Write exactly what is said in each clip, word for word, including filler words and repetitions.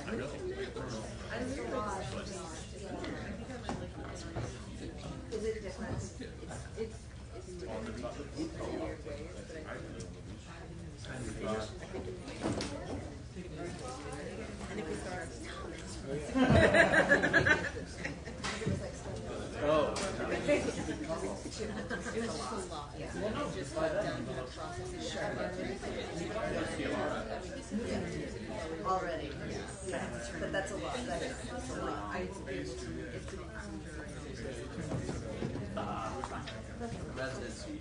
Is it different? It's, it's, it's different. It's weird ways, but I think and if we start oh. it was just a lot. Yeah. Just like down to the processing. Sure. Already. Yeah. But that's a lot. That is that's a lot. I, it's, it's, it's Uh, residency.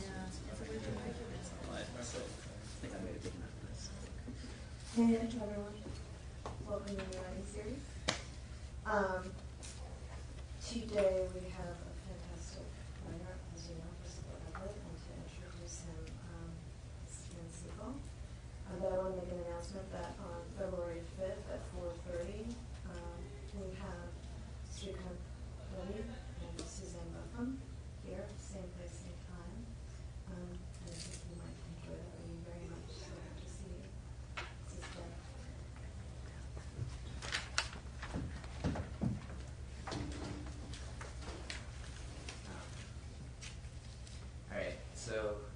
Hey everyone, welcome to the writing series. Um, today we have a fantastic writer, as you know, Percival Everett, and to introduce him, um, Steven Seagal. Um, but I want to make an announcement that on February fifth at four thirty, um, we have Srikant Reddy and Suzanne Buffum here, same place, same time. Um, and I think you might enjoy that reading very much, so I hope to see you. This is fun. Alright, so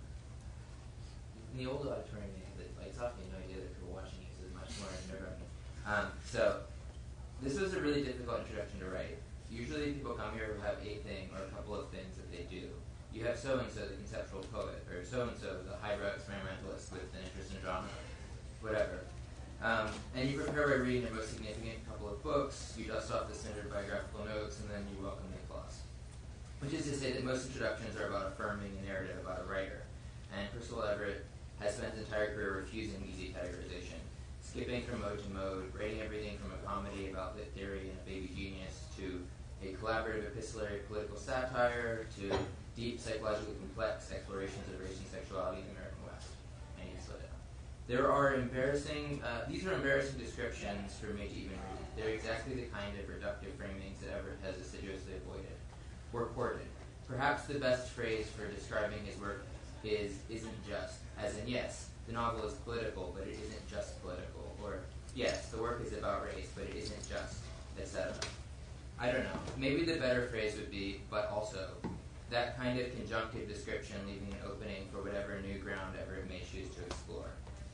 in the old auditorium, they had the lights off, you had no idea that people were watching you, so it was much more nerve-wracking. Um, so, this was a really difficult introduction to write. Usually people come here who have a thing or a couple of things that they do. You have so-and-so, the conceptual poet, or so-and-so, the highbrow experimentalist with an interest in genre, whatever. Um, and you prepare by reading their most significant couple of books, you dust off the standard biographical notes, and then you welcome the applause. Which is to say that most introductions are about affirming a narrative about a writer. And Percival Everett has spent his entire career refusing easy categorization, skipping from mode to mode, writing everything from a comedy about lit theory and a baby genius to a collaborative epistolary political satire to deep, psychologically complex explorations of race and sexuality in the American West. I need to slow down. There are embarrassing, uh, these are embarrassing descriptions for me to even read. They're exactly the kind of reductive framings that Everett has assiduously avoided. Or courted. Perhaps the best phrase for describing his work is isn't just, as in yes, the novel is political, but it isn't just political. Or yes, the work is about race, but it isn't just, et cetera. I don't know. Maybe the better phrase would be, but also, that kind of conjunctive description leaving an opening for whatever new ground Everett may choose to explore.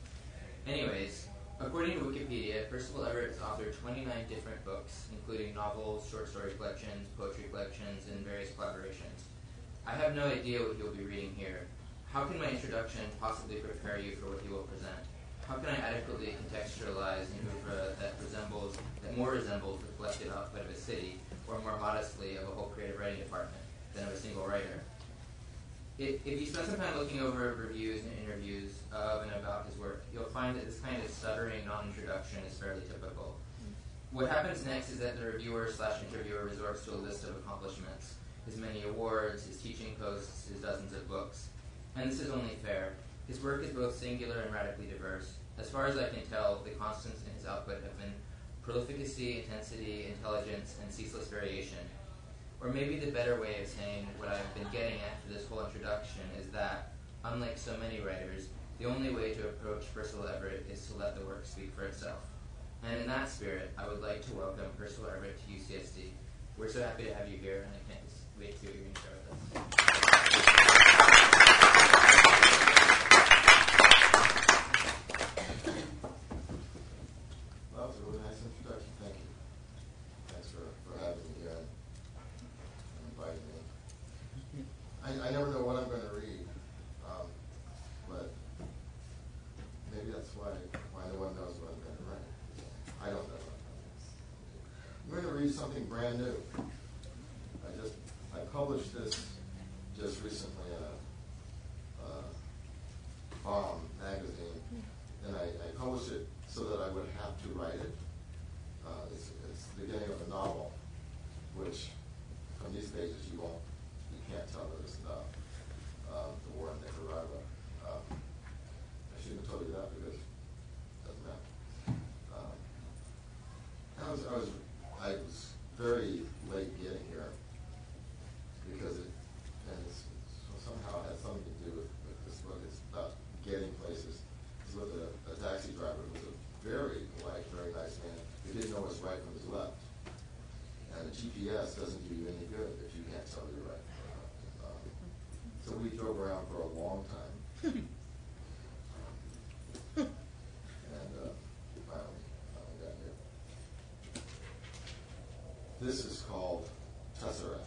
Anyways, according to Wikipedia, Percival Everett has authored twenty-nine different books, including novels, short story collections, poetry collections, and various collaborations. I have no idea what you'll be reading here. How can my introduction possibly prepare you for what he will present? How can I adequately contextualize an oeuvre that resembles, that more resembles the collective output of a city, or more modestly of a whole creative writing department, than of a single writer? It, if you spend some time looking over reviews and interviews of and about his work, you'll find that this kind of stuttering non-introduction is fairly typical. What happens next is that the reviewer slash interviewer resorts to a list of accomplishments, his many awards, his teaching posts, his dozens of books. And this is only fair. His work is both singular and radically diverse. As far as I can tell, the constants in his output have been prolificacy, intensity, intelligence, and ceaseless variation. Or maybe the better way of saying what I've been getting at for this whole introduction is that, unlike so many writers, the only way to approach Percival Everett is to let the work speak for itself. And in that spirit, I would like to welcome Percival Everett to U C S D. We're so happy to have you here, and I can't wait to see what you're going to share with us. Well, that was a really nice introduction. Thank you. Thanks for, for having me here and inviting me. I, I never know what I'm going to read, um, but maybe that's why why no one knows what I'm going to write. I don't know what I'm going to read. I'm going to read something brand new. I just I published this just recently in a, a Bomb magazine, and I, I published it so that I would have to write it. Uh, it's, it's the beginning of a novel, which from these pages you won't, you can't tell that it's about uh, the war in Nicaragua. Um, I shouldn't have told you that because it doesn't matter. Um, I was, I was, I was very late getting here because it, and it's, it's somehow it has something to do with, with this book. It's about getting places. It's with a, a taxi driver who's a very polite, very nice man who didn't know his right from his left. And the G P S doesn't do you any good if you can't tell your right from your left. Um, so we drove around for a long time. and uh, finally, finally got here. This is called Tesseract.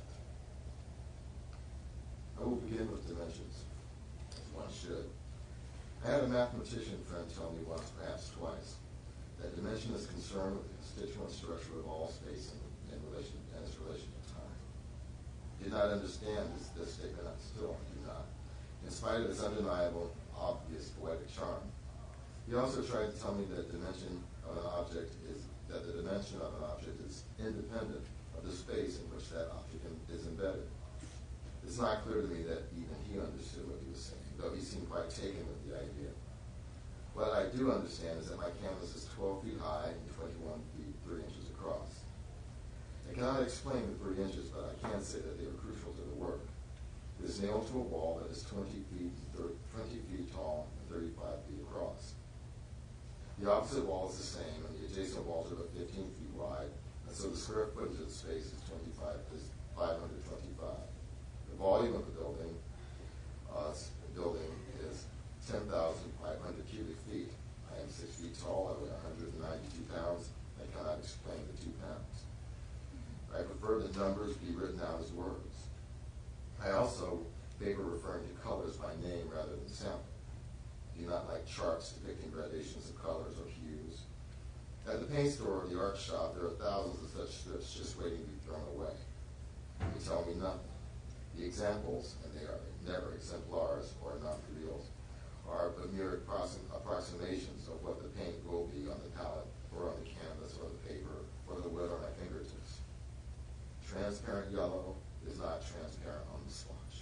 I will begin with dimensions, as one should. I had a mathematician friend tell me once, perhaps twice, that dimension is concerned with the constituent structure of all space in, in relation and its relation to time. Did not understand this, this statement, I still do not, in spite of its undeniable, obvious poetic charm. He also tried to tell me that dimension of an object is that the dimension of an object is independent of the space in which that object is embedded. It's not clear to me that even he understood what he was saying, though he seemed quite taken with the idea. What I do understand is that my canvas is twelve feet high and twenty-one feet, three inches across. I cannot explain the three inches, but I can say that they are crucial to the work. It is nailed to a wall that is twenty feet, twenty feet tall and thirty-five feet across. The opposite wall is the same, and the adjacent walls are about fifteen feet wide, and so the square footage of the space is twenty-five is five hundred twenty-five. The volume of the building, uh, building is ten thousand five hundred cubic feet. I am six feet tall. I weigh one hundred ninety-two pounds. I cannot explain the two pounds. I prefer that numbers be written out as words. I also favor referring to colors by name rather than sample. I do not like charts depicting gradations of colors or hues. At the paint store or the art shop, there are thousands of such strips just waiting to be thrown away. They tell me nothing. The examples, and they are never exemplars or non-trivials, are but mere approximations of what the paint will be on the palette, or on the canvas, or the paper, or the wood on my fingertips. Transparent yellow is not transparent on the swatch.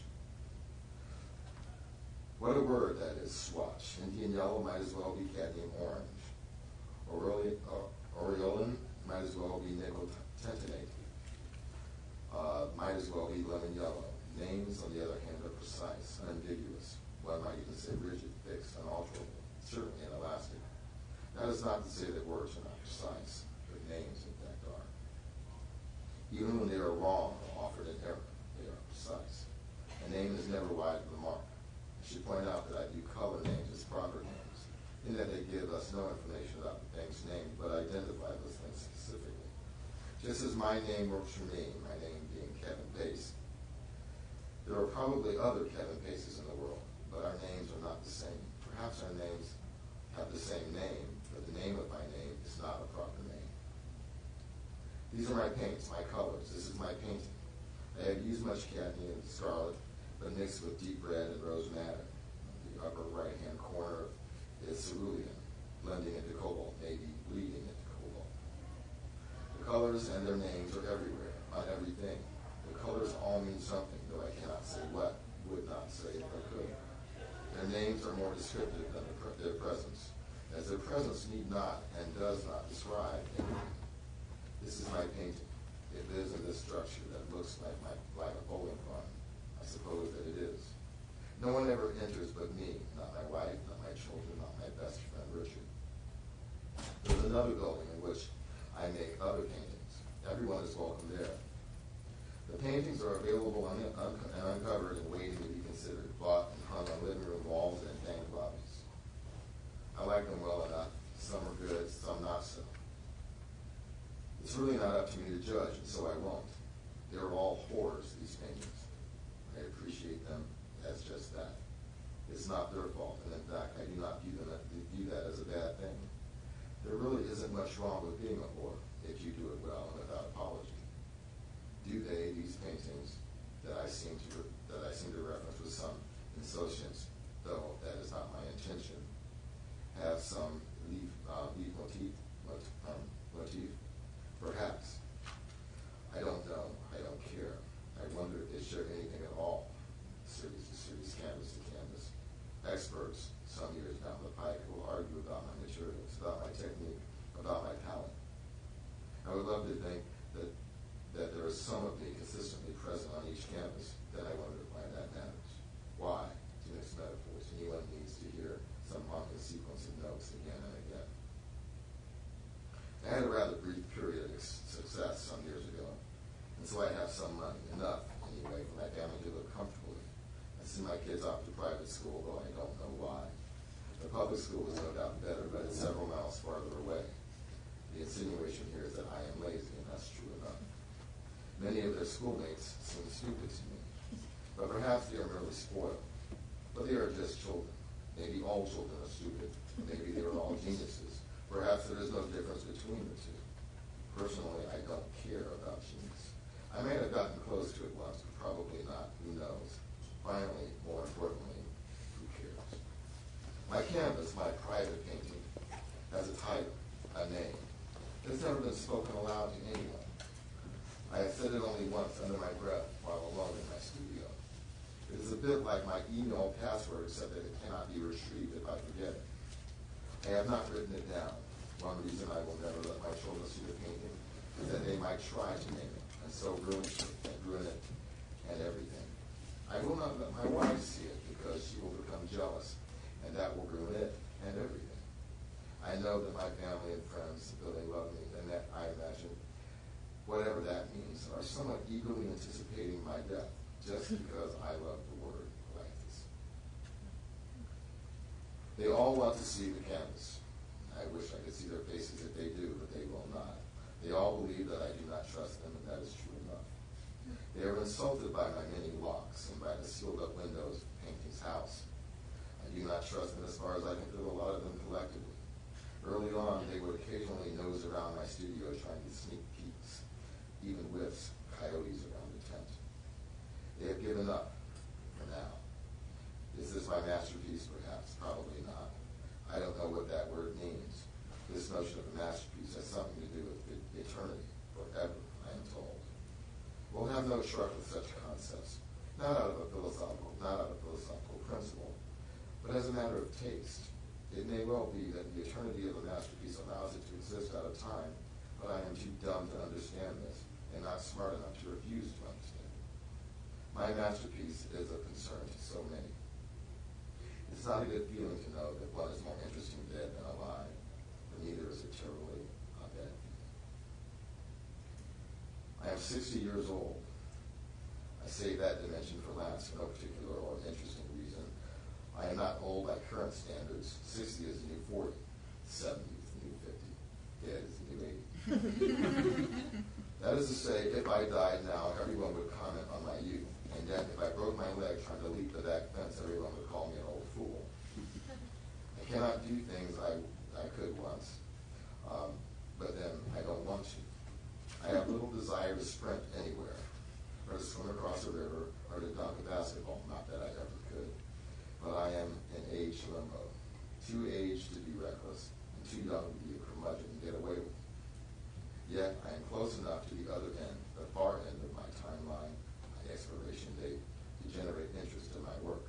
What a word that is, swatch. Indian yellow might as well be cadmium orange. Aureolin, uh, aureolin might as well be nickel tentonate. Uh, might as well be lemon yellow. Names, on the other hand, are precise, unambiguous. One might even say rigid, fixed, unalterable, certainly inelastic. That is not to say that words are not precise, but names, in fact, are. Even when they are wrong or offered in error, they are precise. A name is never wide of the mark. I should point out that I view color names as proper names, in that they give us no information about the things named, but identify those things specifically. Just as my name works for me, my name being Kevin Pace. There are probably other Kevin Paces in the world, but our names are not the same. Perhaps our names have the same name, but the name of my name is not a proper name. These are my paints, my colors. This is my painting. I have used much cadmium and scarlet, but mixed with deep red and rose madder. The upper right-hand corner is cerulean, blending into cobalt, maybe bleeding into cobalt. The colors and their names are everywhere, on everything. The colors all mean something, though I cannot say what, would not say if I could. Their names are more descriptive than the pre- their presence, as their presence need not and does not describe anything. This is my painting. It lives in this structure that looks like my like a bowling pond. I suppose that it is. No one ever enters but me, not my wife, not my children, not my best friend Richard. There's another building in which I make other paintings. Everyone is welcome there. The paintings are available un- un- and uncovered and waiting to be considered, bought and hung on living room walls and bank lobbies. I like them well enough. Some are good, some not so. It's really not up to me to judge, and so I won't. They're all horrors, these paintings. I appreciate them as just that. It's not their fault, and in fact, I do not view, them, view that as a bad thing. There really isn't much wrong with being a whore if you do it well and without apology. Do they, these paintings that I seem to that I seem to reference with some insouciance, though that is not my intention, have some leaf uh, leaf motif, mot, um, motif? Perhaps. I don't know. I don't care. I wonder if they share anything at all. Series to series, canvas to canvas. Experts, some years down the pike, will argue about my materials, about my technique, about my palette. I would love to think that that there is some of me consistently present on each canvas, then I wonder why that matters. Why, to an send my kids off to private school, though I don't know why. The public school is no doubt better, but it's several miles farther away. The insinuation here is that I am lazy, and that's true enough. Many of their schoolmates seem stupid to me, but perhaps they are merely spoiled. But they are just children. Maybe all children are stupid. Maybe they are all geniuses. Perhaps there is no difference between the two. Personally, I don't care about genius. I may have gotten close to it once, but probably not. Who knows? Finally, more importantly, who cares? My canvas, my private painting, has a title, a name. It's never been spoken aloud to anyone. I have said it only once under my breath while alone in my studio. It is a bit like my email password, except that it cannot be retrieved if I forget it. I have not written it down. One reason I will never let my children see the painting is that they might try to name it, and so ruin it, and ruin it and everything. I will not let my wife see it because she will become jealous, and that will ruin it and everything. I know that my family and friends, though they love me, and that I imagine, whatever that means, are somewhat eagerly anticipating my death, just because I love the word like this. They all want to see the canvas. I wish I could see their faces if they do, but they will not. They all believe that I do not trust them, and that is true enough. They are insulted by my many locks and by the sealed-up windows of the painting's house. I do not trust them as far as I can throw a lot of them collectively. Early on, they would occasionally nose around my studio trying to sneak peeks, even whiffs, coyotes around the tent. They have given up, for now. Is this my masterpiece, perhaps? Probably not. I don't know what that word means. This notion of a masterpiece has something to do with eternity, forever, I am told. We'll have no truck with such concepts, not out of a philosophical, not out of philosophical principle, but as a matter of taste. It may well be that the eternity of a masterpiece allows it to exist out of time, but I am too dumb to understand this, and not smart enough to refuse to understand it. My masterpiece is of concern to so many. It's not a good feeling to know that one is more interesting dead than alive, but neither is it terribly a bad feeling. I am sixty years old. I save that dimension for last for no particular or interesting reason. I am not old by current standards. sixty is the new forty. seventy is the new fifty. Dead is the new eighty. That is to say, if I died now, everyone would comment on my youth. And then if I broke my leg trying to leap the back fence, everyone would call me an old fool. I cannot do things I, I could once, um, but then I don't want to. I have little desire to sprint anywhere, or to swim across a river, or to dunk a basketball. Not that I ever could. But I am in age limbo. Too aged to be reckless, and too young to be a curmudgeon and get away with it. Yet I am close enough to the other end, the far end of my timeline, my expiration date, to generate interest in my work.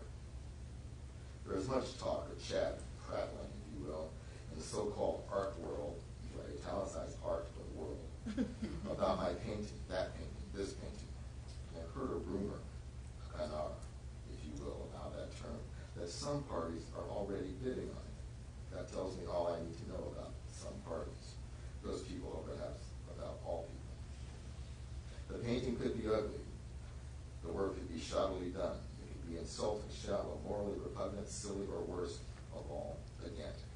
There is much talk or chat, prattling, if you will, in the so-called art world, I italicize art but world, about my painting, that painting, this painting. And I've heard a rumor, a canard, if you will, allow that term, that some parties are already bidding on it. That tells me all I need to know about some parties. Those people are perhaps about all people. The painting could be ugly. The work could be shoddily done. It could be insulting, shallow, morally repugnant, silly, or worse of all, pedantic.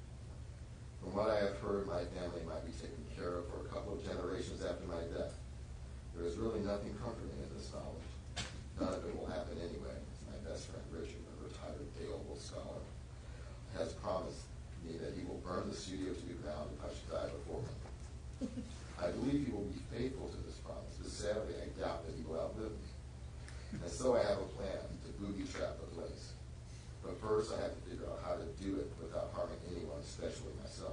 From what I have heard, my family might be taken care of for a couple of generations after my death. There is really nothing comforting in this knowledge. None of it will happen anyway. As my best friend Richard, a retired Dale scholar, has promised me that he will burn the studio to the ground if I should die before him. I believe he will be faithful to this promise, but sadly I doubt that he will outlive me. And so I have a plan to booby trap the place. But first I have to figure out how to do it without harming anyone, especially myself.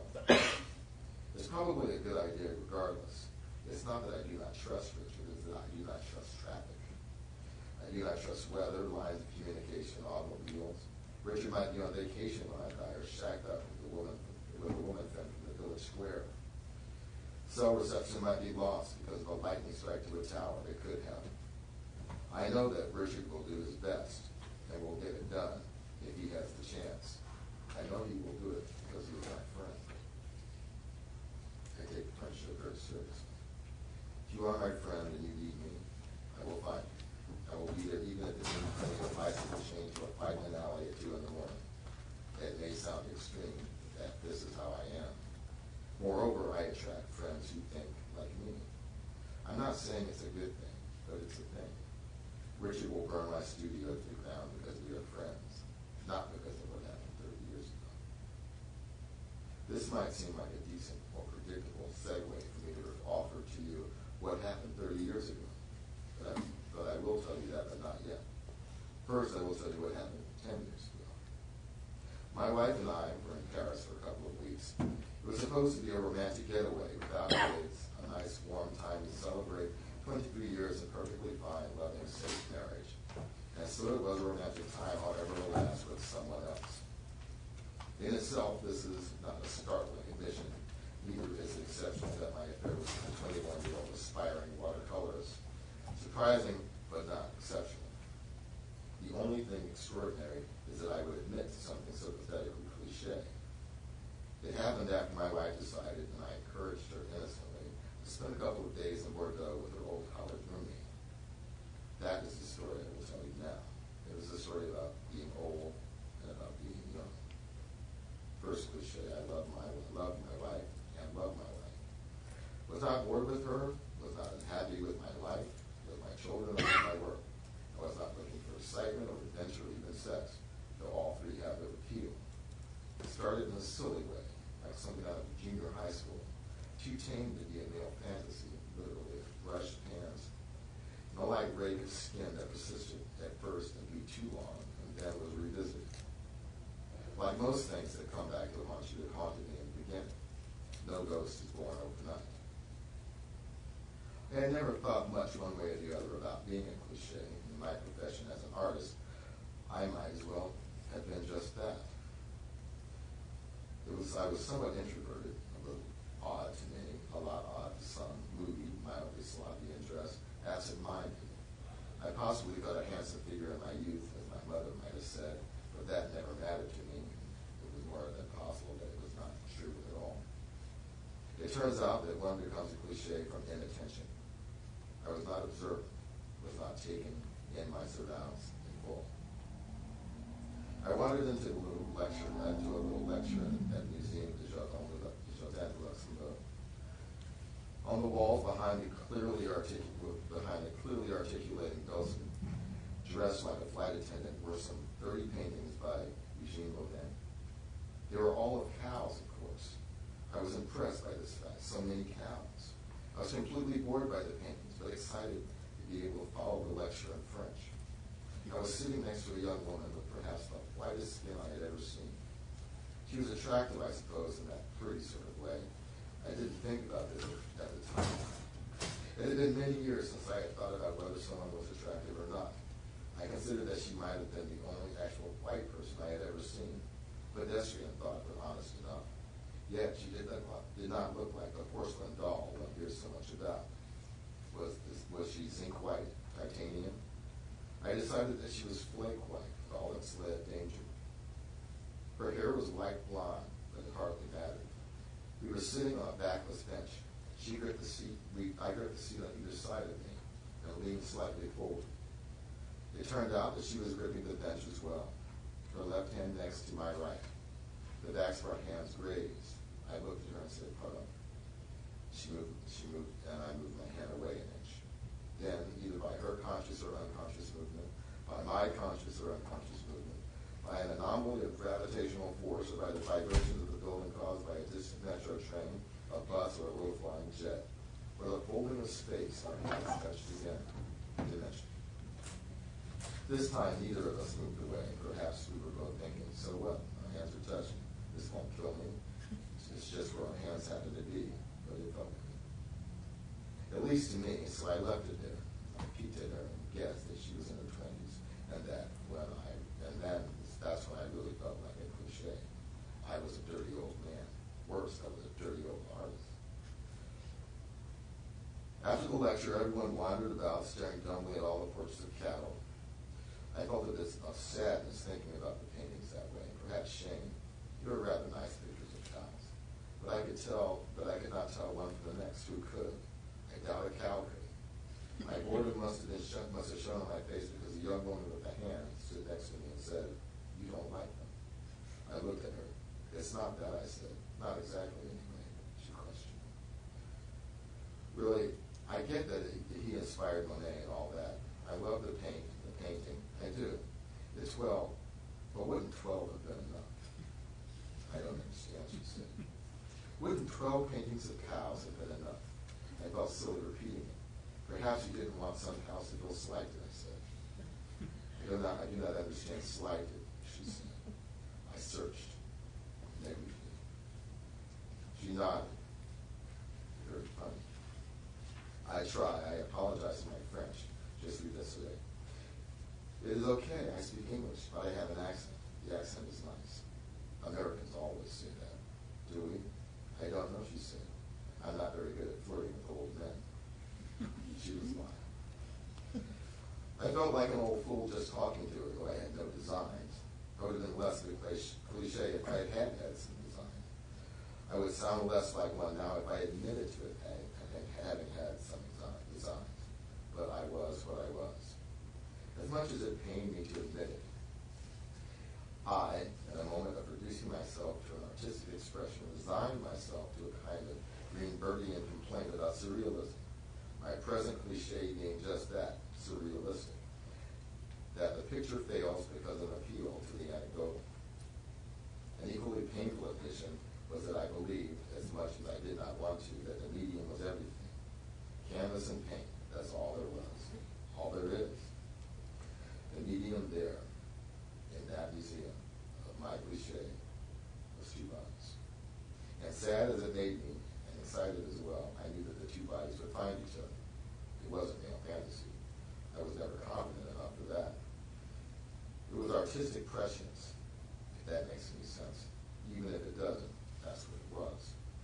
It's probably a good idea regardless. It's not that I do not trust Richard, it's that I do not trust traffic. I do not trust weather, lines of communication, automobiles. Richard might be on vacation when I die, or shacked up with a woman, with a woman friend from the village square. Cell reception might be lost because of a lightning strike to a tower. It could happen. I know that Richard will do his best and will get it done if he has the chance. I know he will do it because he is my friend. I take friendship very seriously. If you are my friend and you need me, I will find you. I will be there even if it means playing a bicycle chain I'm not saying it's a good thing, but it's a thing. Richard will burn my studio to the ground because we are friends, not because of what happened thirty years ago. This might seem like a decent or predictable segue for me to offer to you what happened thirty years ago, but I, but I will tell you that, but not yet. First, I will tell you what happened ten years ago. My wife and I were in Paris for a couple of weeks. It was supposed to be a romantic getaway without kids, a nice warm time to celebrate twenty-three years of perfectly fine, loving, safe marriage. And so it was a romantic time, however it lasts, with someone else. In itself, this is not a startling admission. Neither is it exceptional that my affair was with a twenty-one-year-old aspiring watercolorist. Surprising, but not exceptional. The only thing extraordinary is that I would admit to something so pathetically cliche. It happened after my wife decided, and I encouraged her innocently, to spend a couple of days in Bordeaux with her old college roommate. That is the story I will tell you now. It was a story about being old and about being young. First cliche, I love my, love my wife and love my wife. Was not bored with her, was not unhappy with my life, with my children, or with my work. I was not looking for excitement or adventure or even sex, though all three have their appeal. It started in a silly way, like something out of junior high school, too tame to be a male fantasy, literally, brushed pants, and a light rake of skin that persisted at first and grew too long, and then was revisited. Like most things that come back to haunt you, it haunted me in the beginning. No ghost is born overnight. I had never thought much one way or the other about being a cliche. In my profession as an artist, I might as well have been just that. It was, I was somewhat introverted, a little odd to me, a lot odd to some, moody, mildly sloppy in dress, absent-minded. I possibly got a handsome figure in my youth, as my mother might have said, but that never mattered to me. It was more than possible that it was not true at all. It turns out that one becomes a cliche from inattention. I was not observant, was not taken in my surroundings in full. I wandered into a little lecture, into a little lecture at the Museum de Jardin de Luxembourg. On the walls behind the clearly articulating, behind the clearly articulating Gaussen, dressed like a flight attendant, were some thirty paintings by Eugene Rodin. They were all of cows, of course. I was impressed by this fact, so many cows. I was completely bored by the paintings, but excited to be able to follow the lecture in French. I was sitting next to a young woman with perhaps the whitest skin I had ever seen. She was attractive, I suppose, in that pretty sort of way. I didn't think about this at the time. It had been many years since I had thought about whether someone was attractive or not. I considered that she might have been the only actual white person I had ever seen. Pedestrian thought, but honest enough. Yet she did not, did not look like a porcelain doll one hears so much about. Was, this, was she zinc white, titanium? I decided that she was flake white, with all its lead danger. Her hair was light blonde, but it hardly mattered. We were sitting on a backless bench. She gripped the seat, we, I gripped the seat on either side of me, and leaned slightly forward. It turned out that she was gripping the bench as well, her left hand next to my right. The backs of our hands grazed. I looked at her and said, "Pardon." She moved, she moved, and I moved my hand away an inch. Then, either by her conscious or unconscious movement, by my conscious or unconscious movement, by an anomaly of gravitational force, or by the vibrations of the building caused by a distant metro train, a bus, or a low-flying jet, or the folding of space, our hands touched again, dimension. This time, neither of us moved away. Perhaps we were both thinking, so what? Our hands are touching. This won't kill me. It's just where our hands happen to be, but it felt good. At least to me, so I left it there. I peeked at her and guessed that she was in her twenties, and that when I, and then that's when I really felt like a cliche. I was a dirty old man. Worse, I was a dirty old artist. After the lecture, everyone wandered about, staring dumbly at all the portraits of cattle. I felt a bit of sadness thinking about the paintings that way, perhaps shame. They were rather nice pictures of cows. But I could tell, but I could not tell one from the next who could. I doubt a cow could. My boredom must have been shown, must have shown on my face because a young woman with a hand stood next to me and said, "You don't like them." I looked at her. "It's not that," I said. "Not exactly, anyway," she questioned. Really, I get that it inspired Monet and all that. I love the paint, the painting. I do. It's twelve. But wouldn't twelve have been enough? I don't understand, she said. Wouldn't twelve paintings of cows have been enough? I felt silly repeating it. Perhaps you didn't want some cows to feel slighted, I said. I do not, I do not understand slighted, she said. I searched. Negligently. She nodded. Very funny. I try. I apologize for my French. Just read this today. It is okay. I speak English, but I have an accent. The accent is nice. Americans always say that. Do we? I don't know, she said. I'm not very good at flirting with old men. She was lying. I felt like an old fool just talking to her, though I had no designs. I would have been less of a cliche if I had had some design. I would sound less like one now if I admitted to it having had some designs. But I was what I was. As much as it pained me to admit it, I, in a moment of reducing myself to an artistic expression, resigned myself to a kind of Greenbergian complaint about surrealism. My present cliche being just that, surrealistic. That the picture fails because of appeal to the anecdotal. An equally painful admission was that I believed, as much as I did not want to, that the medium was everything. Canvas and paint, that's all there was. All there is. The medium there, in that museum, of my cliche, was two bodies. And sad as it made me, and excited as well, I knew that the two bodies would find each other. It wasn't male fantasy. I was never confident enough for that. It was artistic prescience, if that makes any sense. Even if it doesn't, that's what it was.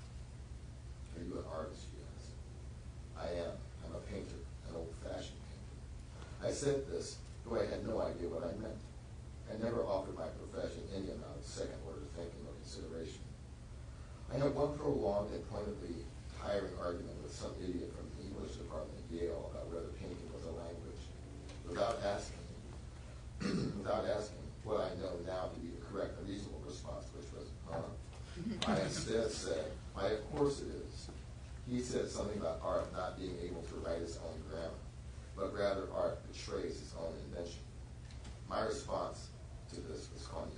Are you an artist, she asked. I am. I'm a painter, an old-fashioned painter. I said this, though I had no idea what I meant. I never offered my profession any amount of second-order thinking or consideration. I had one prolonged and pointedly tiring argument with some idiot from the English department at Yale about whether painting was a language, without asking, without asking what I know now to be the correct and reasonable response, which was, huh? I instead said, why, of course it is. He said something about art not being able to write its own grammar, but rather art betrays its own invention. My response to this was cognac.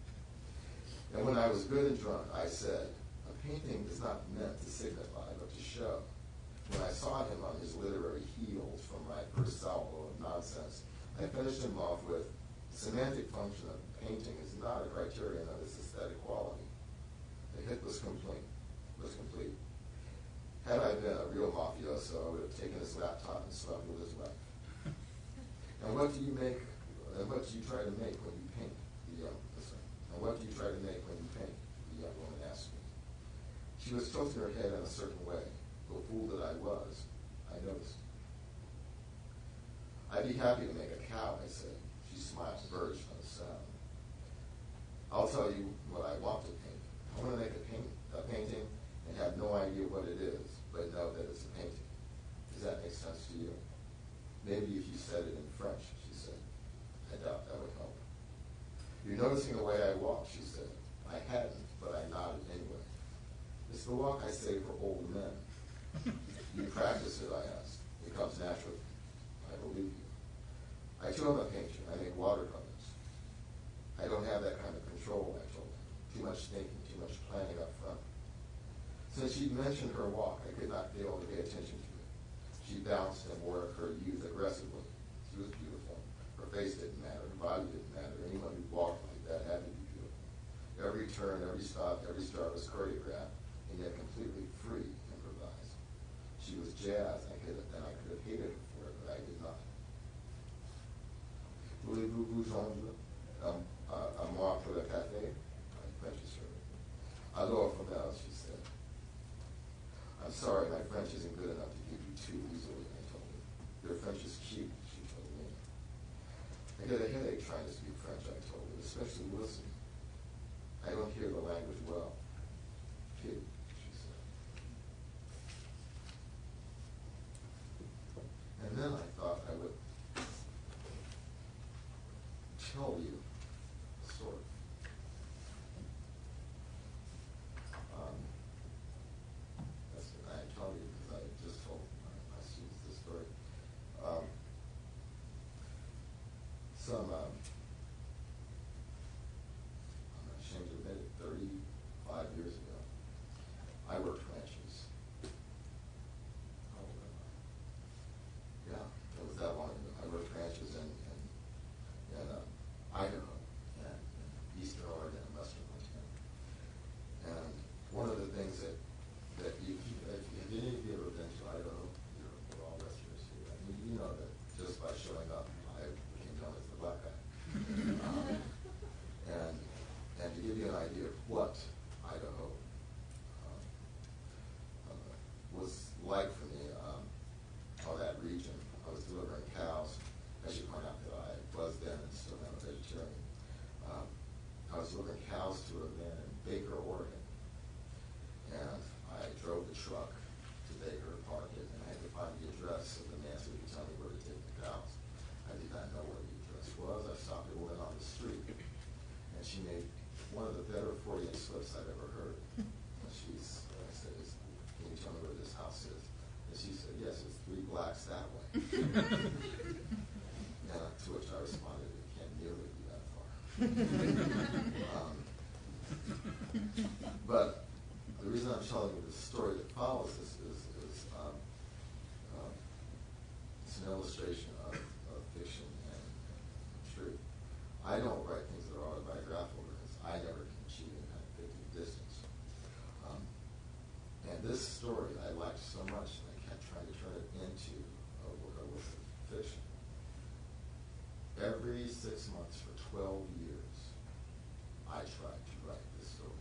And when I was good and drunk, I said, a painting is not meant to signify, but to show. When I saw him on his literary heels from my first salvo of nonsense, I finished him off with, the semantic function of painting is not a criterion of its aesthetic quality. The hit was complete. Was complete. Had I been a real mafioso, I would have taken his laptop and slept with his wife. And what do you make, and what do you try to make when you paint? The young, listen. And what do you try to make when you paint? The young woman asked me. She was tilting her head in a certain way. The fool that I was, I noticed. I'd be happy to make a cow, I said. She smiled, verged on the sound. I'll tell you what I want to paint. I want to make a, paint, a painting and have no idea what it is, but know that it's a painting. Does that make sense to you? Maybe if you said it in French, she said. I doubt that would help. You're noticing the way I walk, she said. I hadn't, but I nodded anyway. It's the walk I say for old men. You practice it, I asked. It comes naturally. I believe you. I too am a painter. I make watercolors. I don't have that kind of control, I told her. Too much thinking, too much planning up front. Since she'd mentioned her walk, I could not fail to pay attention to it. She bounced and wore her youth aggressively. She was beautiful. Her face didn't matter. Her body didn't matter. Anyone who walked like that had to be beautiful. Every turn, every stop, every start was choreographed, and yet completely free, improvised. She was jazz, I could have, and I could have hated her for it, but I did not. Voulez-vous vous joindre à moi pour le café? I French her. Alors, Flamel, she said. I'm sorry, my French isn't good enough to give you too easily, I told her. Your French is cute, she told me. I get a headache trying to speak French, I told her, especially listening. I don't hear the language well. Pig, she said. And then I thought I would tell you, sort of. Um, that's what I tell you because I just told my, my students this story. I worked ranches. How old am I? Yeah, it was that long ago. I worked ranches in, in, in uh, Idaho and, and Eastern Oregon and Western Montana. And one of the things that, that you, if, if any of you ever been to Idaho, you're, you're all Westerners here, I mean, you know that just by showing up, I became known as the black guy. um, and, and to give you an idea of what Idaho um, uh, was like for me, um, all that region, I was delivering cows. I should point out that I was then and still am a vegetarian. Um, I was delivering cows to a man in Baker, Oregon. And I drove the truck to Baker, parked it, and I had to find the address of the man so he could tell me where to take the cows. I did not know where the address was. I stopped a woman on the street, and she made one of the better forty-inch slips I've ever heard. And she's, I said, is, can you tell me where this house is? And she said, yes, it's three blacks that way. And to which I responded, it can't nearly be that far. um, but the reason I'm telling you the story that follows this is, is um, um, it's an illustration of, of fiction and, and truth. I don't write things that are autobiographical because I never can achieve any kind of fictive distance. Um, and this story I liked so much that I kept trying to turn it into a, a work of fiction. Every six months for twelve years, I tried to write this story.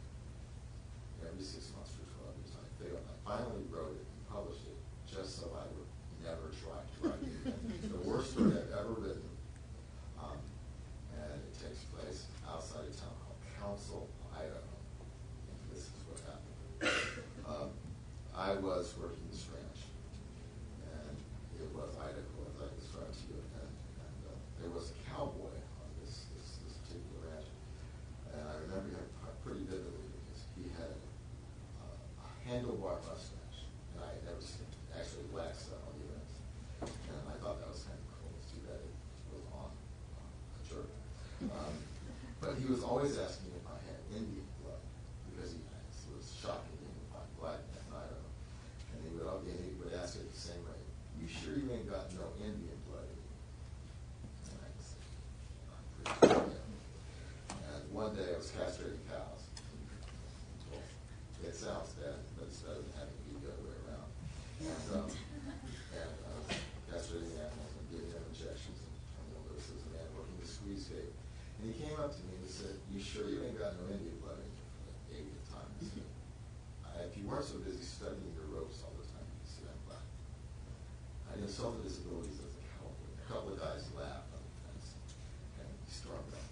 Every six months for twelve years, I failed. I finally wrote it and published it just so I would never try to write it again. The worst story I've ever written, um, and it takes place outside a town called Council, Idaho. And this is what happened. Um, I was working this ranch, and it was Idaho, as I described to you, and, and uh, there was a cowboy on this, this, this particular ranch, and I remember him pretty vividly because he had uh, a handlebar mustache, and I had never seen it actually wax uh, on the events, and I thought that was kind of cool. It's too bad it was on uh, a jerk. Um, but he was always asking if I had Indian blood, because he was shocked at being a black man in Idaho. And he would, and he would ask it the same way, you sure you ain't got no Indian blood in you? And I'd say, I'm pretty sure, yeah. And one day I was castrating cows. Well, it sounds bad, but it's better than having to be the other way around. And, um, and I was castrating animals and giving them injections and turning them loose as a man working the squeeze gate. And he came up to me and he said, you sure you ain't got no Indian blood in you for the eightieth time? I said, if you weren't so busy studying your ropes all the time, you'd see I'm black. I insulted his abilities as a cowboy. A couple of guys laughed on the fence, and he stormed off.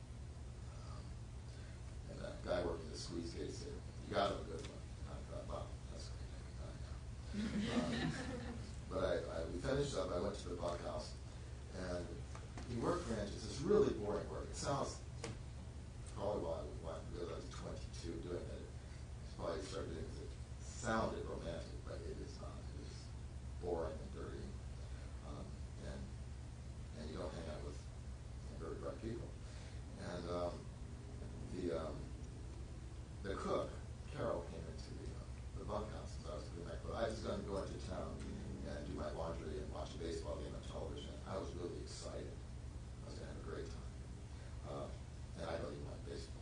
Um, and that guy working the squeeze gate said, you got him a good one. And I thought, wow, that's great. I know. um, but I, I, we finished up, I went to the bunkhouse, and he worked ranches. It's really boring work. It sounds, probably while I was, because I was twenty-two doing it, it's probably started doing it. It sounded romantic, but it is not. It is boring and dirty. Um, and, and you don't hang out with very bright people. And um, the, um, the cook, Carol, came into the, uh, the bunkhouse as I was doing my cook. I was going to go into town and do my laundry and watch a baseball game on television. I was really excited. I was going to have a great time. Uh, and I don't even like baseball.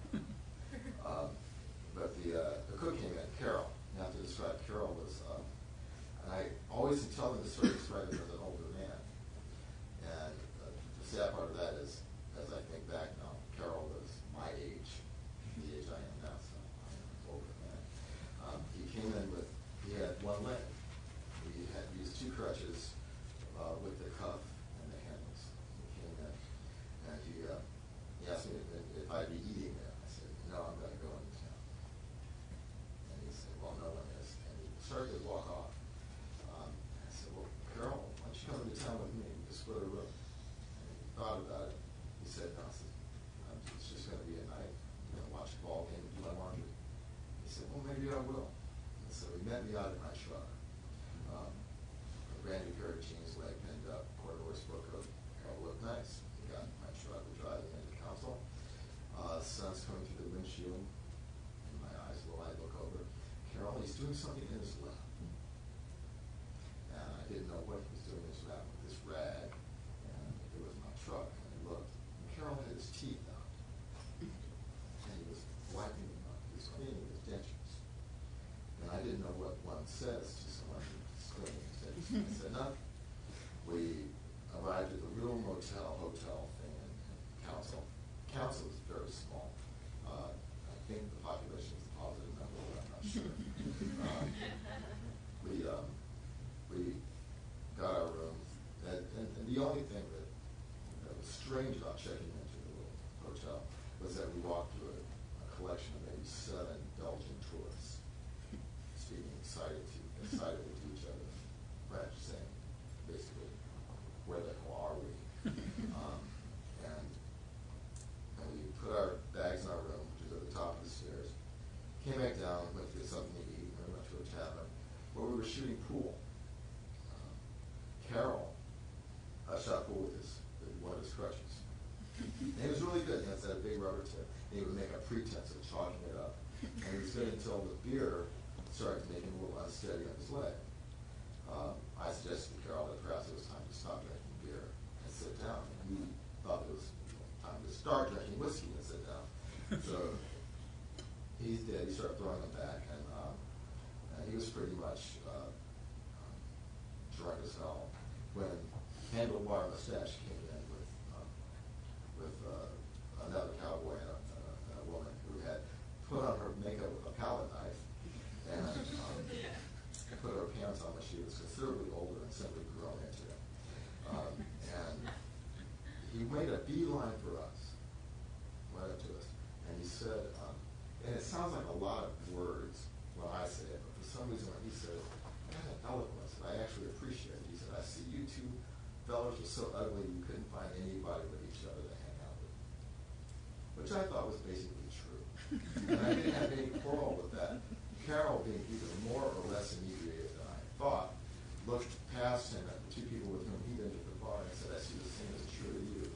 um, but the, uh, the cook came in, Carol. You have to describe Carol was, uh, and I always tell them to sort of describe him as an older man. And uh, the sad part of that is, as I think back now, Carol was my age, the age I am now, so I am an older man. Um, he came in with, he had one leg. He had used two crutches uh, with the cuff and the handles. He came in, and he, uh, he asked me if, if I'd be eating there. I said, no, I'm going to go into town. And he said, well, no one is. And he started to walk off. Um, and I said, well, Carol, why don't you come into town with me? We can split a room. And he thought about it. He said, no, I said, um, it's just going to be a night. I'm going to watch the ball game and do my laundry. He said, well, maybe I will. And so he met me out in my truck. Um, a brand new pair of jeans, leg pinned up, corduroy sport coat. All looked nice. He got in my truck. We're driving into Council. Uh, sun's coming through the windshield. In my eyes, well, I look over. Carol he's doing something in his lap. And I didn't know what he was doing in his lap with this rag. And it was my truck. And I looked. And Carol had his teeth out. And he was wiping them up. He was cleaning his dentures. And I didn't know what one says to someone who's cleaning his dentures. I said nothing. We arrived at the Real Motel Hotel thing in, in Council. Council is very small. Uh, I think the population is a positive number, but I'm not sure. um, we um, we got our rooms, and, and, and the only thing that, that was strange about checking into the little hotel was that we walked through a, a collection of maybe seven Belgian tourists, speaking excitedly to, excitedly to each other in French, saying basically, where the hell are we? um, and, and we put our bags in our room, which is at the top of the stairs, came back down, went to get something to eat, and we went to a tavern where we were shooting pool. Um, Carol uh, shot pool with his, with one of his crutches. And he was really good. He had that big rubber tip. And he would make a pretense of chalking it up. And he was good until the beer started to make him a little unsteady on his leg. Um, I suggested to Carol that perhaps it was time to stop drinking beer and sit down. And he thought it was time to start drinking whiskey and sit down. So he did. He started throwing them back. And, um, and he was pretty much uh, um, drunk as hell when Handlebar Mustache came in with um, with uh, another cowboy and a, and a woman who had put on her makeup with a palette knife and um, put her pants on when she was considerably older and simply grown into it. Um, and he made a beeline for us, right up to us, and he said, um, and it sounds like a lot of words when I say it, but for some reason when he said it, it had an eloquence that I actually appreciated. He said, I see you two fellas are so ugly you couldn't find anybody but each other to hang out with. Which I thought was basically true. And I didn't have any quarrel with that. Carol, being either more or less inebriated than I thought, looked past him at the two people with whom he'd been to the bar and said, I see the same as true to you.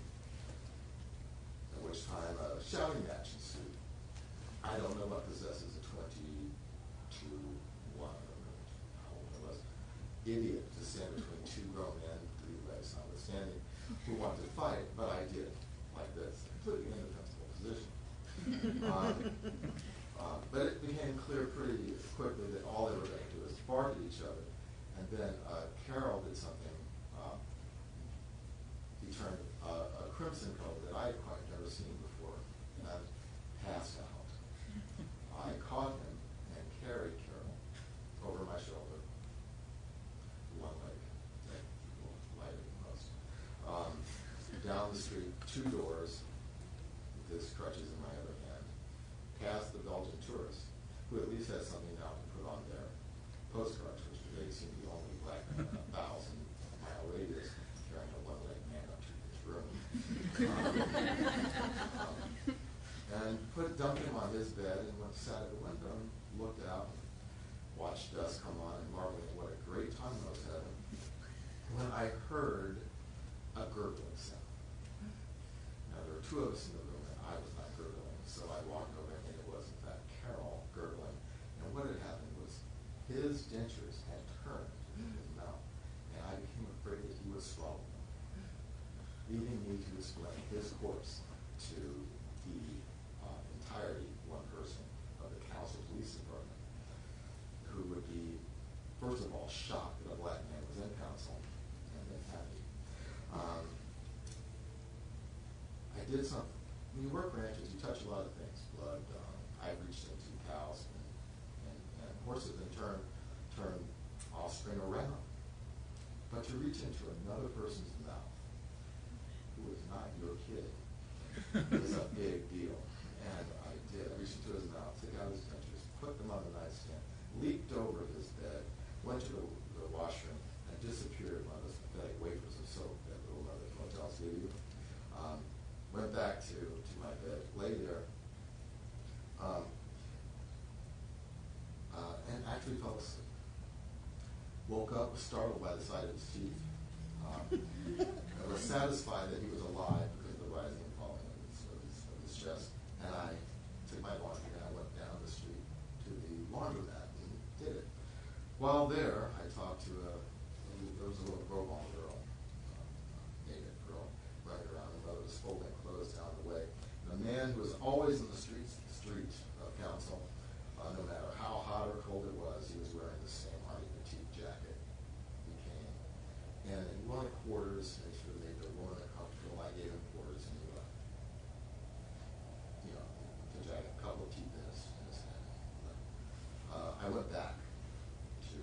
At which time a shouting match ensued. I don't know what possesses a twenty-two, one, I don't know how old I was, idiot to stand between two grown men, three legs notwithstanding, who wanted to fight, but I did, like this, completely indefensible position. um, um, but it became clear pretty quickly that all they were going to do is bark at each other. And then uh, Carol did something. Um, he turned uh, a crimson color that I had quite never seen before, and passed out. I caught him and carried Carol over my shoulder, one leg, lighter than most, um, down the street, two doors, with his crutches in my other hand, past the Belgian tourists, who at least had something now to put on their postcards, which they seemed the only black man in a thousand mile radius carrying a one-legged man up to his room. Um, um, and put dumped him on his bed and went sat at the window and looked out and watched dusk come on and marveling at what a great time I was having when I heard a gurgling sound. Now there were two of us in the room and I was not gurgling, so I walked over and it was in fact Carol gurgling. And what had happened was his dentures had turned in his mouth and I became afraid that he would swallow them, leaving me to explain his course to the uh, entirety, one person, of the council police department, who would be, first of all, shocked that a black man was in council, and then happy. Um, I did something. When you work ranches, you touch a lot of things. Blood, um, I reached into cows, and, and, and horses in turn turn offspring around. But to reach into another person's mouth, who is not your kid, is a big deal. And I did. I reached into his mouth, took out his dentures, put them on the nightstand, leaped over his bed, went to the, the washroom, and disappeared on those pathetic wafers of soap that little other motels give you. Um, went back to, to my bed, lay there, um, uh, and actually fell asleep. Woke up, was startled by the sight of his teeth. Um, I was satisfied that he was alive because of the rising and falling of his, of his, of his chest. And I took my laundry and I went down the street to the laundromat and did while there, I talked to a, a little- there was a little Bourbon girl, um, native girl, running around. Her mother was folding clothes down the way. And a man who was always in the streets, street of council, uh, no matter how hot or cold it was, he was wearing the same Army fatigue jacket. He came, and he wanted quarters, make sure they the woman comfortable. I gave him quarters, and he left. You know, the jacket, a couple of teeth in his, in his head. Uh, I went back to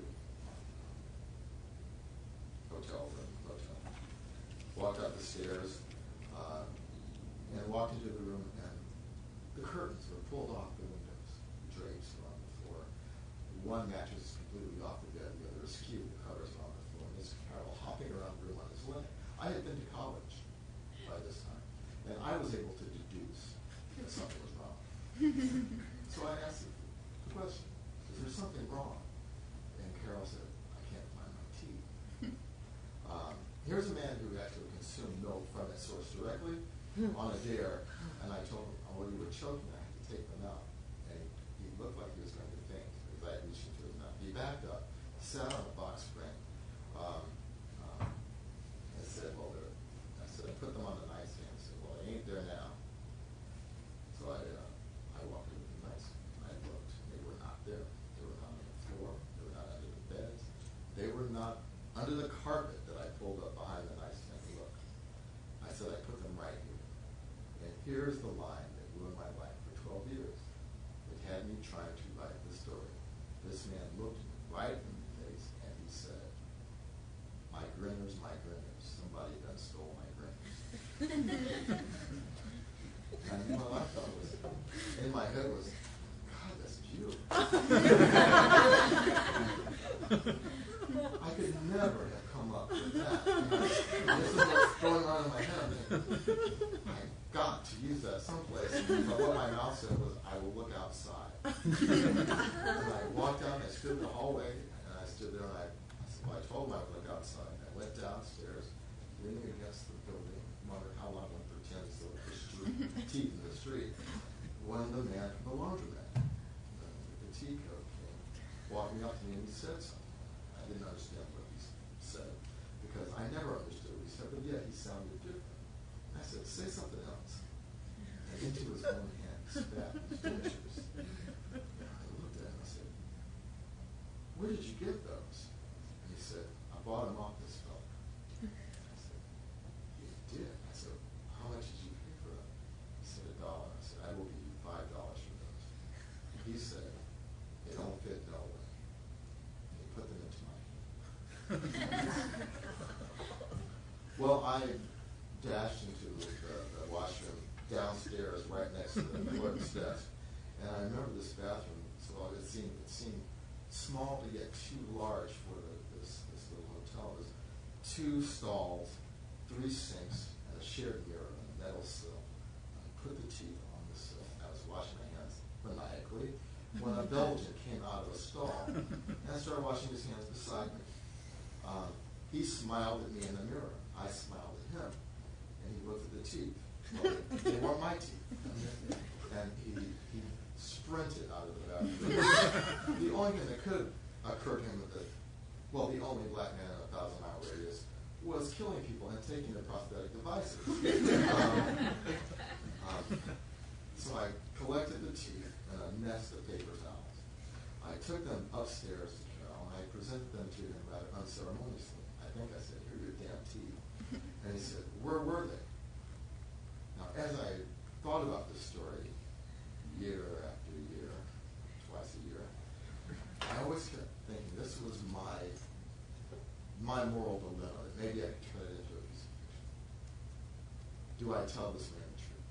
hotel room, motel. Walked up the stairs, uh, and walked into the room, and the curtains were pulled off the windows. The drapes were on the floor. One mattress is completely off the bed, the other is askew. The covers are on the floor. And this Carol hopping around the room on his leg. I had been to college by this time, and I was able to deduce that something was wrong. So I asked the the question, is there something wrong? And Carol said, I can't find my teeth. Um, here's a man who actually consumed milk from its source directly on a dare, and I told him, oh, well, you were choking, I had to take them out. And he, he looked like he was going to faint because I had reached into his mouth. He backed up, sat on a box spring, um, um, and said, well, they're, I said, I put them on the nightstand. I said, well, they ain't there now. So I, uh, I walked into the nightstand, and I looked. They were not there. They were not on the floor. They were not under the beds. They were not under the carpet that I pulled up behind the nightstand. Look, I said, I put them right here. And here's the line that ruined my life for twelve years. It had me trying to write the story. This man looked me right in the face, and he said, my grinners, my grinners, somebody done stole my grinners. And what I thought was, in my head was, God, that's beautiful. I could never have come up with that. This is what's going on in my head. I got to use that someplace. But what my mouth said was, I will look outside. And I walked out, and I stood in the hallway, and I stood there, and I, I said, well, I told him I would look outside. I went downstairs, leaning against the building, wondering how long one pretends to look for street, teeth in the street, when the man from the laundromat, the, the tea coat came, walked me up to me, and he said something. I didn't understand what he said, because I never understood what he said, but yet he sounded different. I said, say something else. And into his own hand, he spat his dentures. I looked at him and I said, where did you get those? And he said, I bought them off this fellow. I said, you did? I said, how much did you pay for them? He said, a dollar. I said, I will give you five dollars for those. He said, they don't fit no way. And he put them into my hand. Well, I dashed into the, the washroom downstairs right next to the clerk's desk. And I remember this bathroom, so it seemed, it seemed small but yet too large for the, this, this little hotel. It was two stalls, three sinks, and a shared mirror and a metal sill. I put the teeth on the sill. I was washing my hands maniacally when a Belgian came out of a stall and started washing his hands beside me. Um, he smiled at me in the mirror. I smiled at him, and he looked at the teeth. Well, they weren't my teeth. And he, he sprinted out of the bathroom. The only thing that could occur to him with the, well, the only black man in a thousand mile radius was killing people and taking their prosthetic devices. um, um, so I collected the teeth in a nest of paper towels. I took them upstairs to Carol, and I presented them to him rather unceremoniously. I think I said, here are your damn teeth. And he said, where were they? Now, as I thought about this story, year after year, twice a year, I always kept thinking this was my my moral dilemma, that maybe I could turn it into a piece of fiction. Do I tell this man the truth?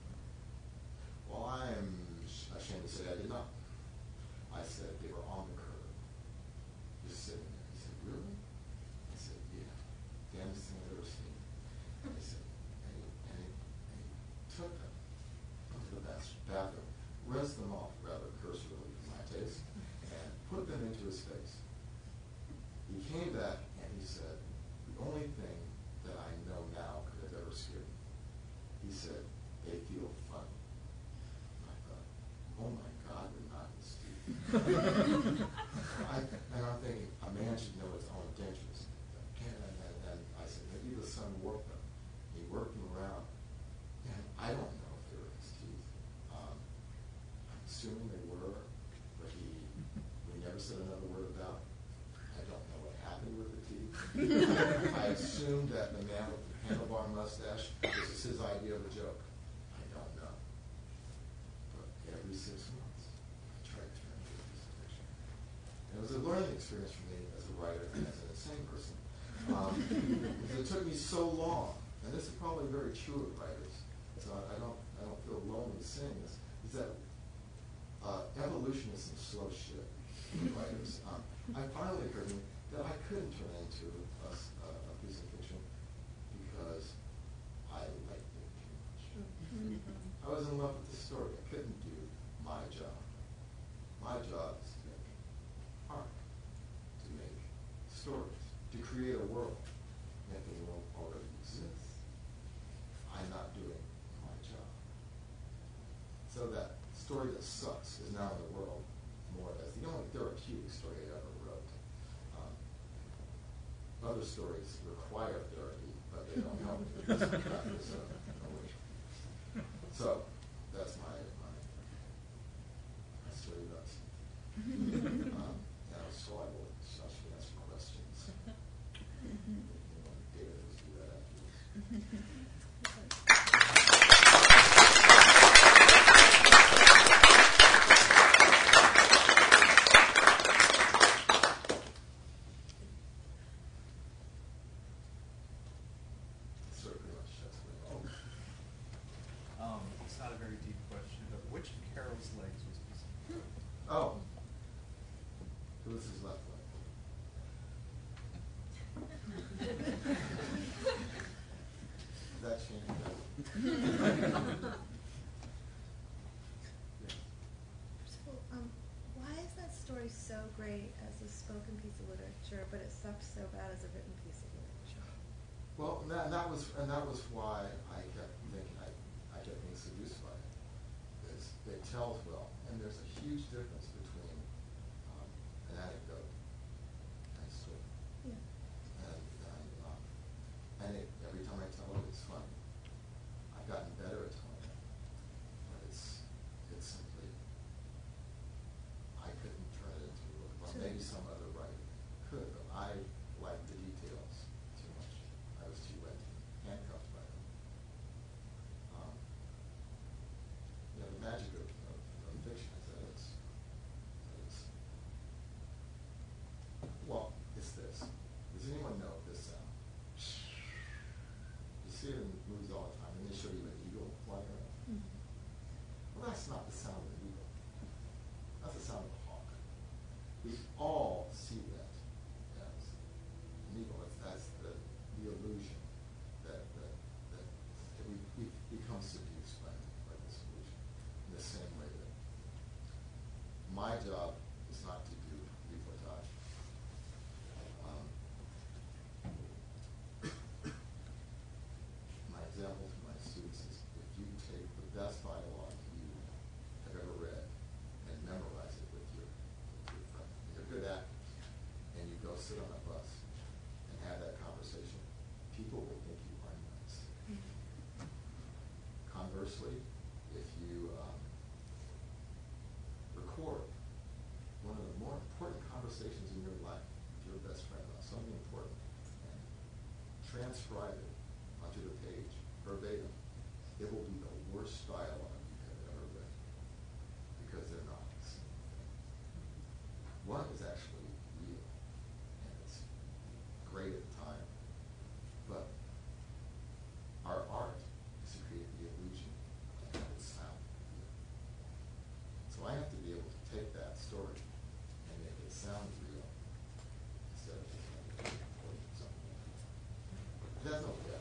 Well, I am ashamed to say I did not. I said they were on the curb, just sitting there. He said, really? I said, yeah. Damnedest thing I've ever seen. He said, and he, and he, and he took them into the bathroom, rinsed them off rather cursorily for my taste, and put them into his face. He came back and he said, the only thing that I know now could have ever scared me. He said, they feel funny. I thought, oh my God, they're not in Steve. I, and I'm thinking, happy with the tea. I assumed that the man with the handlebar mustache, this is his idea of a joke. I don't know. But every six months, I tried to turn it into a piece of fiction. And it was a learning experience for me as a writer and as an insane person. Um, because it took me so long, and this is probably very true of writers, so I, I don't I don't feel lonely saying this, is that uh, evolution is some slow shit with writers. Um, I finally occurred to me that I couldn't turn it into a, a, a piece of fiction because I liked it too much. I was in love with the story. I couldn't do my job. My job is to make art, to make stories, to create a world. And if the world already exists, I'm not doing my job. So that story that sucks is now in the world more as the only therapeutic story I ever wrote. Um, other stories require therapy, but they don't help me. This one practice, uh, no way. So that's my my, my story nuts. um, and so I will actually answer questions. You know, David will do that afterwards. So pretty much that's what it is. Um, it's not a very deep question, but which of Carol's legs was missing? Oh. Who was his left leg? That changed. So, um, why is that story so great as a spoken piece of literature, but it sucked so bad as a written piece of literature? Well, and that, and that was and that was why I kept thinking I, I kept being seduced by it. Is it tells well, and there's a huge difference between um, an anecdote and a story. Yeah. And and, um, and it, every time I tell it, it's fun. I've gotten better at telling it, but it's it's simply I couldn't turn it into a, well, Sure. maybe some other writer could, but I like the details too much. I was too wet, handcuffed by them. Um, you know, the magic of, of, of fiction is that it's, that it's, well, it's this. Does anyone know this sound? You see it in movies all the time, and they show you an eagle flying around. Mm-hmm. Well, that's not the sound of an eagle. That's the sound of a hawk. We all see that as an eagle. That's, that's the, the illusion that, that, that, that we, we become seduced by, by this illusion. In the same way that my job is not to do reportage. Um, my example to my students is if you take the best dialogue you have ever read and memorize it with your, with your friend, you're good actors, and you go sit on a bus and have that conversation, people will think you are nuts. Conversely, if you um, record one of the more important conversations in your life with your best friend about something important and transcribe it onto the page verbatim, it will be the worst dialogue you have ever read because they're not the same thing. One is actually real and it's great at the time, but our art is to create the illusion and have it sound real. So I have to be able to take that story and make it sound real instead of just like recording something. That's no good.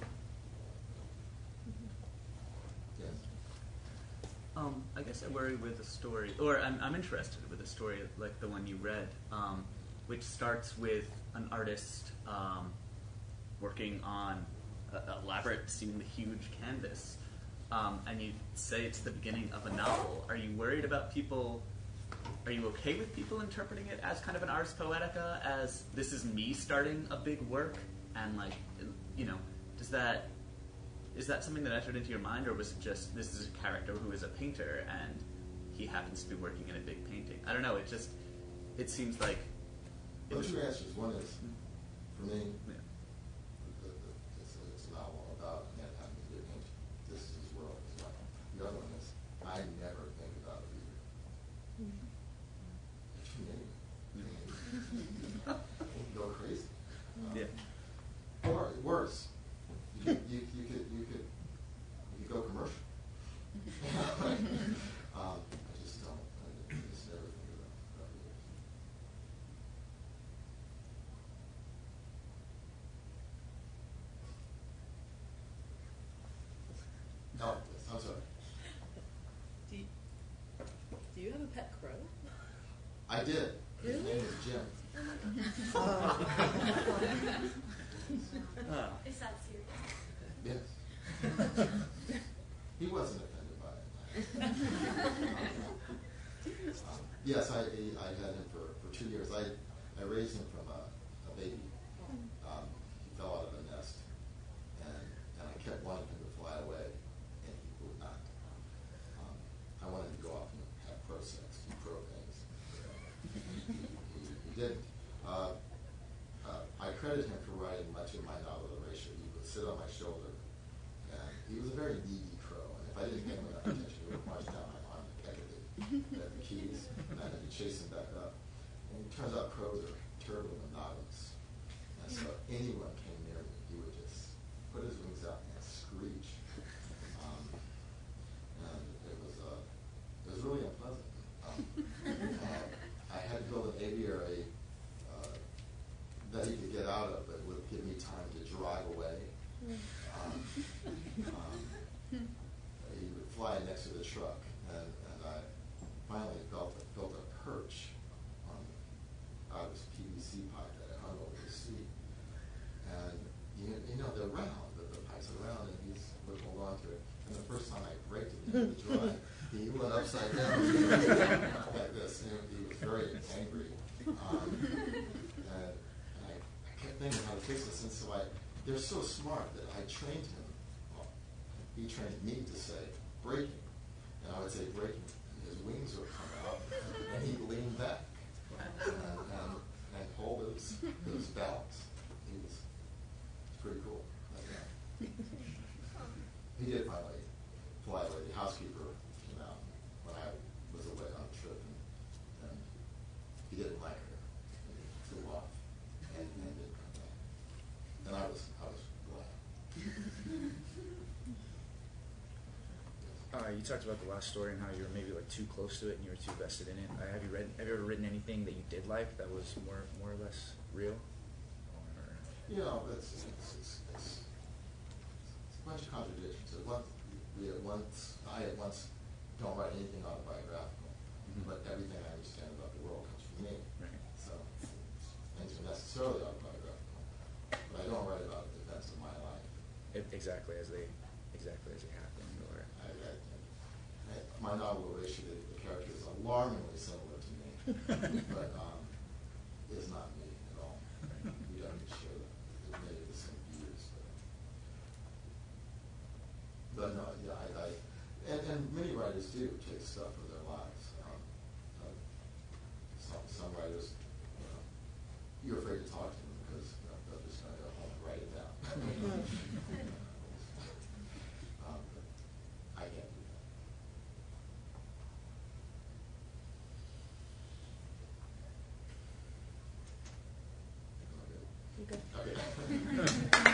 Yes. Um, I guess I worry with a story, or I'm, I'm interested with a story like the one you read, um, which starts with an artist um, working on an elaborate, seemingly huge canvas, um, and you say it's the beginning of a novel. Are you worried about people, are you okay with people interpreting it as kind of an ars poetica, as this is me starting a big work, and like, you know, does that, is that something that entered into your mind, or was it just, this is a character who is a painter, and he happens to be working in a big painting? I don't know, it just, it seems like Well, two answers. One is, for me, Yeah. the, the, it's, a, it's a novel about a man having to get into this is his world as well. The other one is, I never think about it either. It's too many. You go crazy. Um, Yeah. Or worse, you could, you, you could you could you could go commercial. um, I just don't. I just never think about about it. No, I'm sorry. Do you, do you have a pet crow? I did. His Really? name is Jim. Ah. Is that serious? Yes. He wasn't offended by it. um, yes, I, I had him for, for two years. I, I raised him from a, a baby. Um, he fell out of a nest, and, and I kept wanting him to fly away, and he would not. Um, I wanted to go off and have pro sex, do pro things. He, he, he didn't. Uh, uh, I credit him for writing much of my novel, Horatio. He would sit on my shoulder, and he was a very needy crow. And if I didn't get him enough attention, he would march down my arm and peck at the, at the keys, and I had to chase him back up. And it turns out crows are terribly monogamous. And so if anyone came near me, he would just put his wings out and screech. Um, and it was uh, it was really unpleasant. Um, uh, I had to build an aviary uh, that he could get out of that would give me time to drive away. Um, um, he would fly next to the truck, and, and I finally built a, built a perch on out of this P V C pipe that I hung over the seat. And you, you know they're round, the, the pipes are round, and he's would hold on to it. And the first time I braked it into the drive, he went upside down like this, and he was very angry. Um, and and I, I kept thinking how to fix this, and so I, they're so smart that I trained him. Well, he trained me to say braking, and I would say braking, and his wings would come out, and he'd lean back and, and, and hold his, his balance. He was pretty cool. Like that. He did finally fly away. The housekeeper came out when I was away on a trip, and, and he didn't like her. And he flew off and, and didn't come back. And I was, I was glad. Uh, you talked about the last story and how you were maybe like too close to it and you were too vested in it. Uh, have you read? Have you ever written anything that you did like that was more, more or less real? Or, You know, it's, it's, it's, it's, it's a bunch of contradictions. At once, we at once, I at once don't write anything autobiographical, Mhm. but everything I understand about the world comes from me. Right. So things are necessarily autobiographical, but I don't write about the events of my life. It, exactly as they, exactly as they happened, or I, I, I, my novel, Horatio, the, the character is alarmingly similar to me, but um, is not me at all. We don't even share the, the many of the same views. But, but no, yeah, I, I and, and many writers do take stuff from their lives. Um, uh, some, some writers, you know, you're afraid to talk to them because you know, they're just going to go home and write it down. um, but I can't do that. You good? Okay.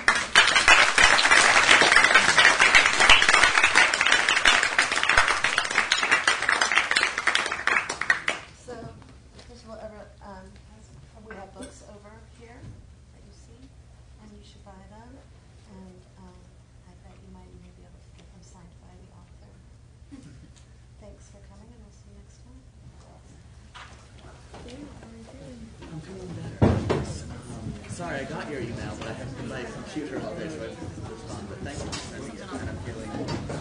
So, first of all, everyone, um, we have books over here that you see, and you should buy them. And um, I bet you might even be able to get them signed by the author. Thanks for coming, and we'll see you next time. I'm feeling better. Um, sorry, I got your email, but I haven't been my computer all day, so I didn't respond. But thank you for sending it, and I'm feeling